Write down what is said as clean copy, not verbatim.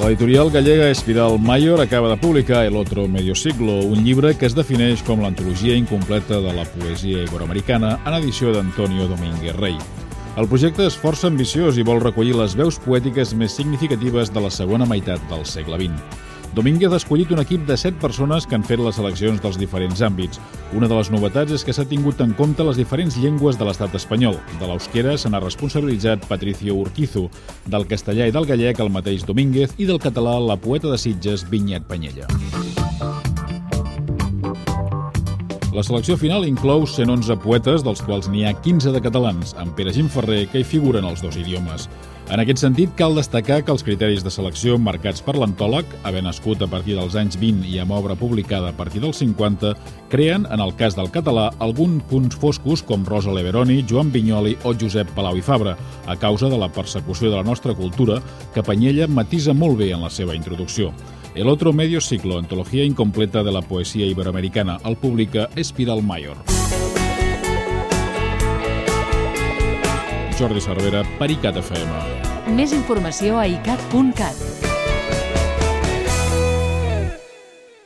L'editorial gallega Espiral Mayor acaba de publicar El otro medio siglo, un llibre que es defineix com l'antologia incompleta de la poesia iberoamericana en edició d'Antonio Domínguez Rey. El projecte és força ambiciós i vol recollir les veus poètiques més significatives de la segona meitat del segle XX. Domínguez ha escollit un equip de 7 persones que han fet les seleccions dels diferents àmbits. Una de les novetats és que s'ha tingut en compte les diferents llengües de l'estat espanyol. De l'eusquera se n'ha responsabilitzat Patricio Urquizu, del castellà i del gallec el mateix Domínguez i del català la poeta de Sitges Vinyet Penyella. La selecció final inclou 111 poetes, dels quals n'hi ha 15 de catalans, amb Pere Gimferrer, que hi figuren els 2 idiomes. En aquest sentit, cal destacar que els criteris de selecció marcats per l'antòleg, haver nascut a partir dels anys 20 i amb obra publicada a partir dels 50, creen, en el cas del català, alguns punts foscos com Rosa Leveroni, Joan Vinyoli o Josep Palau i Fabra, a causa de la persecució de la nostra cultura, que Penyella matisa molt bé en la seva introducció. El otro medio siglo, antología incompleta de la poesía iberoamericana, el publica Espiral Mayor. Jordi Cervera, per ICAT FM. Més informació a icat.cat.